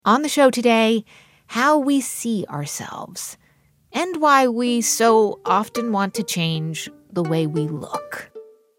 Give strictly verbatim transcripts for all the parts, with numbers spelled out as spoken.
On the show today, how we see ourselves and why we so often want to change the way we look.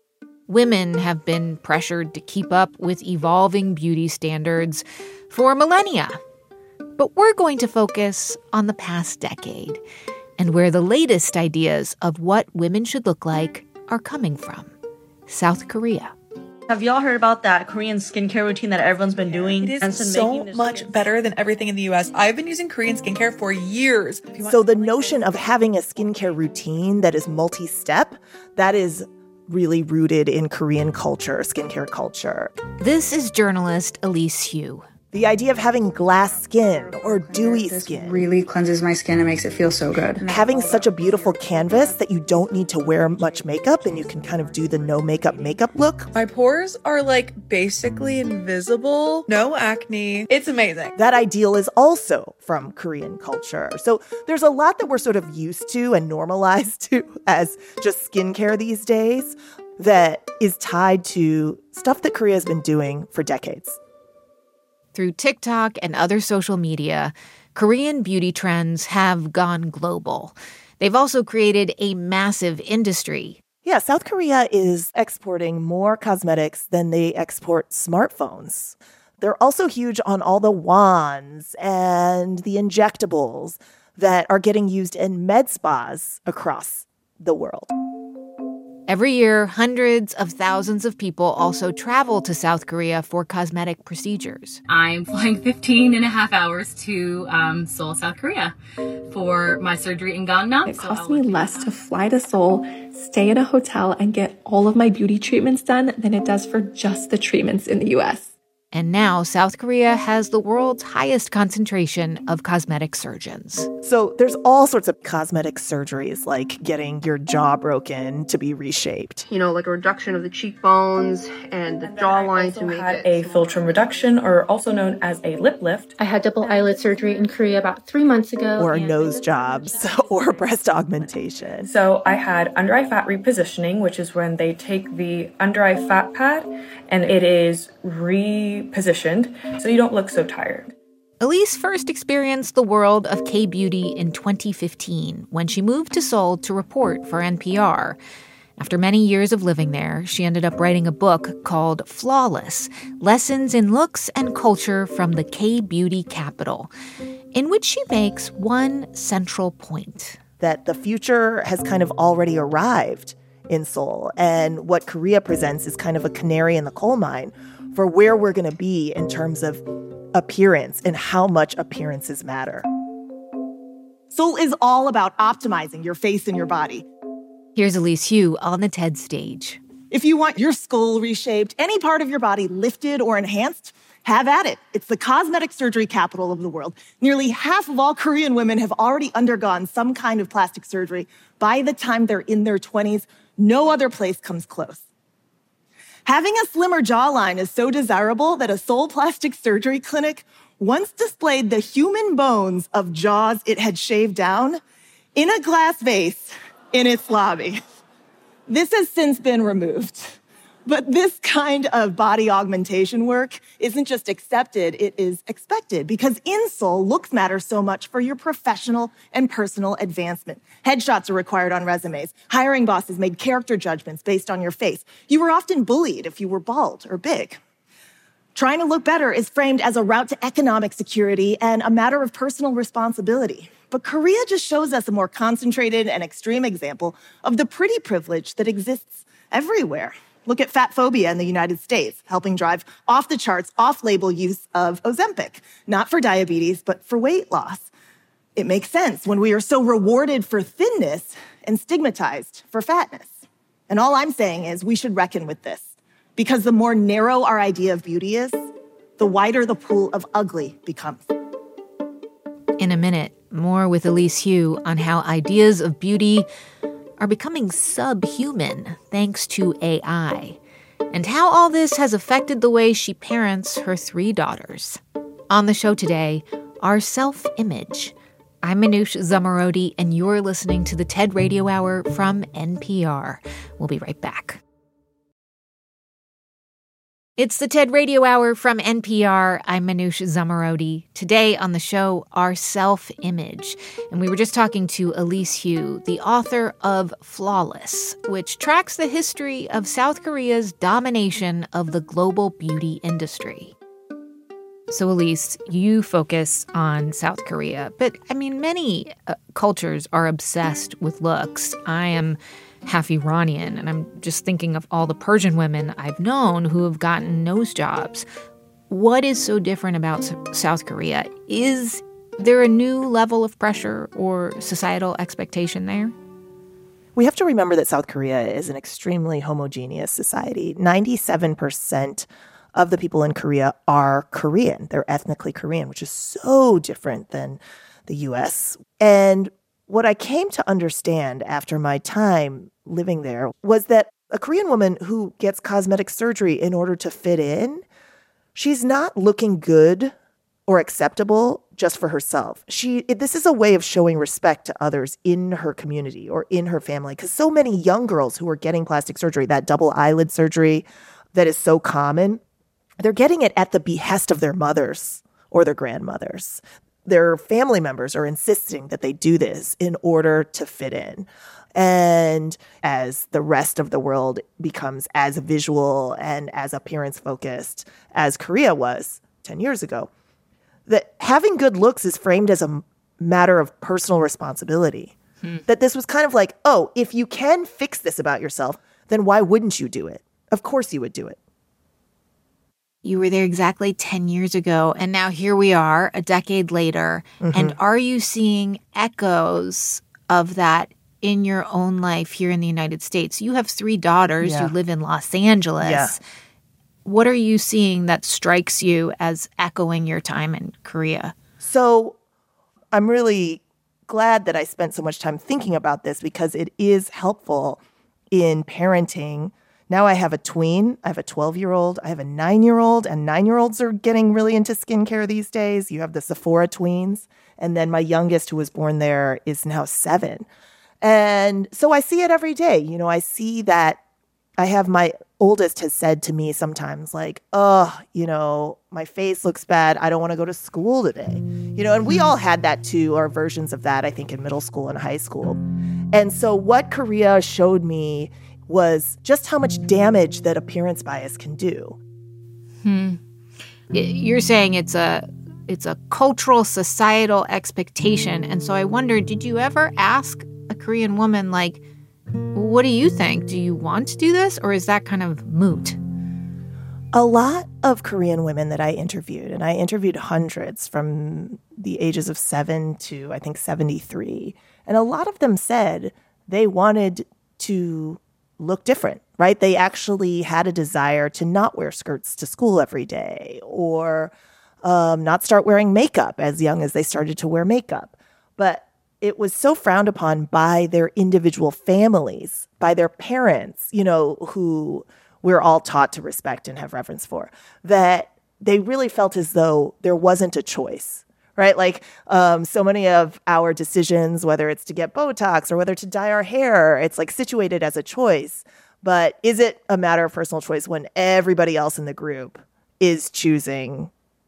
Women have been pressured to keep up with evolving beauty standards for millennia. But we're going to focus on the past decade and where the latest ideas of what women should look like are coming from. South Korea. Have y'all heard about that Korean skincare routine that everyone's been doing? It is so much better than everything in the U S. I've been using Korean skincare for years. So the notion of having a skincare routine that is multi-step, that is really rooted in Korean culture, skincare culture. This is journalist Elise Hu. The idea of having glass skin or dewy this skin really cleanses my skin and makes it feel so good. Having such a beautiful canvas that you don't need to wear much makeup and you can kind of do the no makeup makeup look. My pores are like basically invisible. No acne. It's amazing. That ideal is also from Korean culture. So there's a lot that we're sort of used to and normalized to as just skincare these days that is tied to stuff that Korea has been doing for decades. Through TikTok and other social media, Korean beauty trends have gone global. They've also created a massive industry. Yeah, South Korea is exporting more cosmetics than they export smartphones. They're also huge on all the wands and the injectables that are getting used in med spas across the world. Every year, hundreds of thousands of people also travel to South Korea for cosmetic procedures. I'm flying fifteen and a half hours to um, Seoul, South Korea for my surgery in Gangnam. It costs me less to fly to Seoul, stay at a hotel, and get all of my beauty treatments done than it does for just the treatments in the U S. And now South Korea has the world's highest concentration of cosmetic surgeons. So there's all sorts of cosmetic surgeries, like getting your jaw broken to be reshaped. You know, like a reduction of the cheekbones and the jawline to make had it. a philtrum reduction, or also known as a lip lift. I had double eyelid surgery in Korea about three months ago. Or nose jobs, or breast augmentation. So I had under eye fat repositioning, which is when they take the under eye fat pad and it is repositioned so you don't look so tired. Elise first experienced the world of K-beauty in twenty fifteen when she moved to Seoul to report for N P R. After many years of living there, she ended up writing a book called Flawless, Lessons in Looks and Culture from the K-Beauty Capital, in which she makes one central point. That the future has kind of already arrived in Seoul, and what Korea presents is kind of a canary in the coal mine for where we're going to be in terms of appearance and how much appearances matter. Seoul is all about optimizing your face and your body. Here's Elise Hu on the TED stage. If you want your skull reshaped, any part of your body lifted or enhanced, have at it. It's the cosmetic surgery capital of the world. Nearly half of all Korean women have already undergone some kind of plastic surgery. By the time they're in their twenties, no other place comes close. Having a slimmer jawline is so desirable that a Seoul plastic surgery clinic once displayed the human bones of jaws it had shaved down in a glass vase in its lobby. This has since been removed. But this kind of body augmentation work isn't just accepted, it is expected, because in Seoul, looks matter so much for your professional and personal advancement. Headshots are required on resumes. Hiring bosses made character judgments based on your face. You were often bullied if you were bald or big. Trying to look better is framed as a route to economic security and a matter of personal responsibility. But Korea just shows us a more concentrated and extreme example of the pretty privilege that exists everywhere. Look at fat phobia in the United States, helping drive off-the-charts, off-label use of Ozempic, not for diabetes, but for weight loss. It makes sense when we are so rewarded for thinness and stigmatized for fatness. And all I'm saying is we should reckon with this, because the more narrow our idea of beauty is, the wider the pool of ugly becomes. In a minute, more with Elise Hu on how ideas of beauty are becoming subhuman thanks to A I, and how all this has affected the way she parents her three daughters. On the show today, our self-image. I'm Manoush Zomorodi, and you're listening to the TED Radio Hour from N P R. We'll be right back. It's the TED Radio Hour from N P R. I'm Manoush Zomorodi. Today on the show, our self-image. And we were just talking to Elise Hu, the author of Flawless, which tracks the history of South Korea's domination of the global beauty industry. So, Elise, you focus on South Korea. But, I mean, many uh, cultures are obsessed with looks. I am half Iranian, and I'm just thinking of all the Persian women I've known who have gotten nose jobs. What is so different about S- South Korea? Is there a new level of pressure or societal expectation there? We have to remember that South Korea is an extremely homogeneous society. ninety-seven percent of the people in Korea are Korean. They're ethnically Korean, which is so different than the U S. And what I came to understand after my time living there was that a Korean woman who gets cosmetic surgery in order to fit in, she's not looking good or acceptable just for herself. She this is a way of showing respect to others in her community or in her family, because so many young girls who are getting plastic surgery, that double eyelid surgery that is so common, they're getting it at the behest of their mothers or their grandmothers. Their family members are insisting that they do this in order to fit in. And as the rest of the world becomes as visual and as appearance focused as Korea was ten years ago, that having good looks is framed as a matter of personal responsibility. Hmm. That this was kind of like, oh, if you can fix this about yourself, then why wouldn't you do it? Of course you would do it. You were there exactly ten years ago, and now here we are, a decade later. Mm-hmm. And are you seeing echoes of that in your own life here in the United States? You have three daughters. Yeah. You live in Los Angeles. Yeah. What are you seeing that strikes you as echoing your time in Korea? So I'm really glad that I spent so much time thinking about this, because it is helpful in parenting. Now I have a tween, I have a twelve-year-old, I have a nine-year-old, and nine-year-olds are getting really into skincare these days. You have the Sephora tweens, and then my youngest, who was born there, is now seven. And so I see it every day. You know, I see that I have my oldest has said to me sometimes, like, oh, you know, my face looks bad. I don't want to go to school today. You know, and we all had that too, or versions of that, I think, in middle school and high school. And so what Korea showed me was just how much damage that appearance bias can do. Hmm. You're saying it's a it's a cultural, societal expectation. And so I wonder, did you ever ask a Korean woman, like, what do you think? Do you want to do this? Or is that kind of moot? A lot of Korean women that I interviewed, and I interviewed hundreds from the ages of seven to, I think, seventy-three. And a lot of them said they wanted to look different, right? They actually had a desire to not wear skirts to school every day, or um, not start wearing makeup as young as they started to wear makeup. But it was so frowned upon by their individual families, by their parents, you know, who we're all taught to respect and have reverence for, that they really felt as though there wasn't a choice. Right? Like um, so many of our decisions, whether it's to get Botox or whether to dye our hair, it's like situated as a choice. But is it a matter of personal choice when everybody else in the group is choosing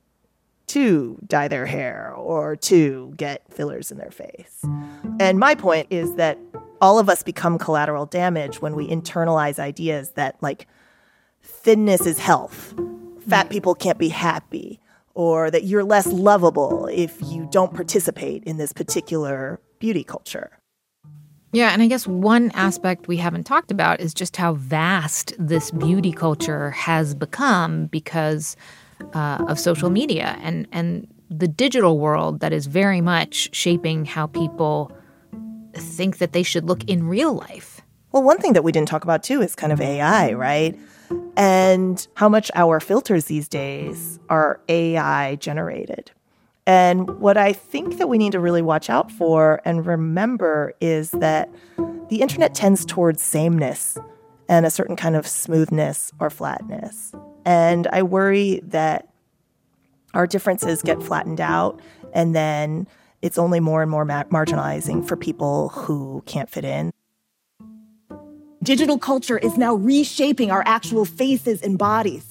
to dye their hair or to get fillers in their face? And my point is that all of us become collateral damage when we internalize ideas that, like, thinness is health, fat people can't be happy, or that you're less lovable if you don't participate in this particular beauty culture. Yeah, and I guess one aspect we haven't talked about is just how vast this beauty culture has become because uh, of social media and, and the digital world that is very much shaping how people think that they should look in real life. Well, one thing that we didn't talk about, too, is kind of A I, right? And how much our filters these days are A I generated. And what I think that we need to really watch out for and remember is that the internet tends towards sameness and a certain kind of smoothness or flatness. And I worry that our differences get flattened out, and then it's only more and more ma- marginalizing for people who can't fit in. Digital culture is now reshaping our actual faces and bodies.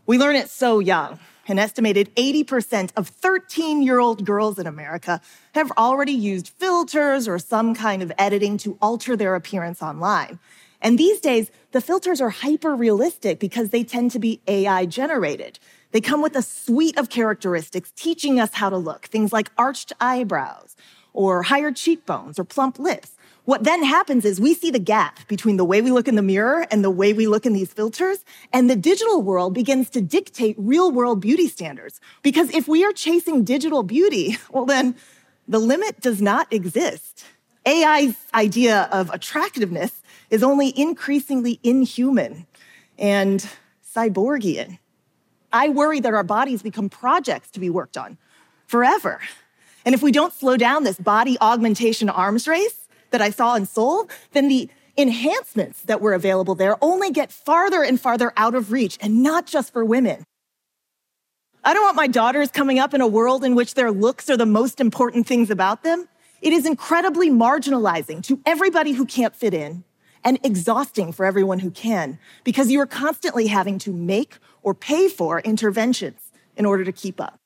We learn it so young. An estimated eighty percent of thirteen-year-old girls in America have already used filters or some kind of editing to alter their appearance online. And these days, the filters are hyper-realistic because they tend to be A I-generated. They come with a suite of characteristics teaching us how to look, things like arched eyebrows or higher cheekbones or plump lips. What then happens is we see the gap between the way we look in the mirror and the way we look in these filters, and the digital world begins to dictate real-world beauty standards. Because if we are chasing digital beauty, well then, the limit does not exist. A I's idea of attractiveness is only increasingly inhuman and cyborgian. I worry that our bodies become projects to be worked on forever. And if we don't slow down this body augmentation arms race that I saw in Seoul, then the enhancements that were available there only get farther and farther out of reach, and not just for women. I don't want my daughters coming up in a world in which their looks are the most important things about them. It is incredibly marginalizing to everybody who can't fit in and exhausting for everyone who can, because you are constantly having to make or pay for interventions in order to keep up.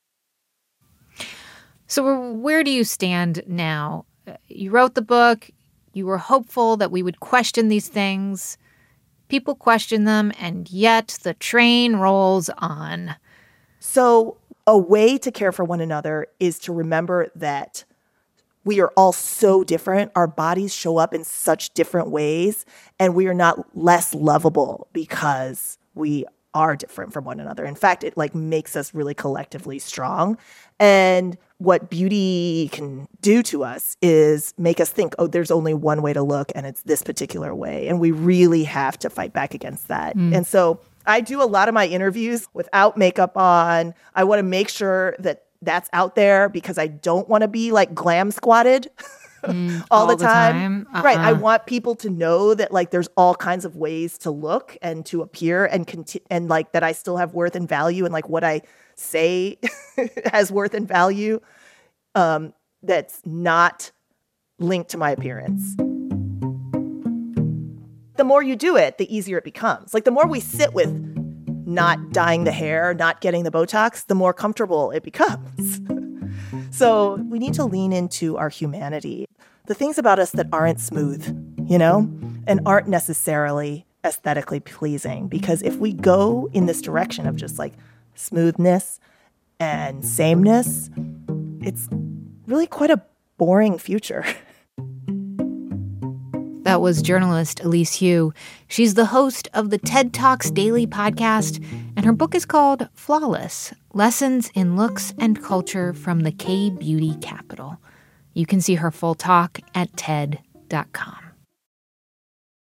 So where do you stand now? You wrote the book. You were hopeful that we would question these things. People question them, and yet the train rolls on. So a way to care for one another is to remember that we are all so different. Our bodies show up in such different ways, and we are not less lovable because we are different from one another. In fact, it like makes us really collectively strong. And what beauty can do to us is make us think, oh, there's only one way to look, and it's this particular way. And we really have to fight back against that. Mm. And so I do a lot of my interviews without makeup on. I want to make sure that that's out there because I don't want to be like glam squatted mm, all, all the time. The time. Uh-uh. Right. I want people to know that like there's all kinds of ways to look and to appear and conti- and like that I still have worth and value, and like what I say has worth and value um, that's not linked to my appearance. The more you do it, the easier it becomes. Like the more we sit with not dyeing the hair, not getting the Botox, the more comfortable it becomes. So we need to lean into our humanity, the things about us that aren't smooth, you know, and aren't necessarily aesthetically pleasing. Because if we go in this direction of just like smoothness and sameness, it's really quite a boring future. That was journalist Elise Hu. She's the host of the TED Talks Daily podcast, and her book is called Flawless: Lessons in Looks and Culture from the K-Beauty Capital. You can see her full talk at T E D dot com.